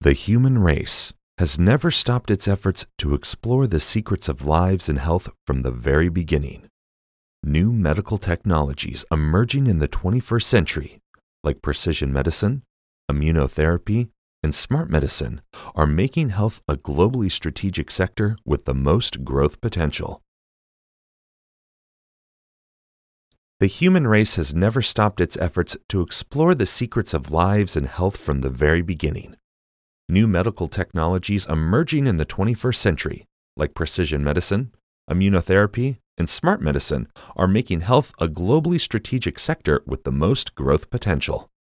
The human race has never stopped its efforts to explore the secrets of lives and health from the very beginning. New medical technologies emerging in the 21st century, like precision medicine, immunotherapy, and smart medicine, are making health a globally strategic sector with the most growth potential. The human race has never stopped its efforts to explore the secrets of lives and health from the very beginning. New medical technologies emerging in the 21st century, like precision medicine, immunotherapy, and smart medicine, are making health a globally strategic sector with the most growth potential.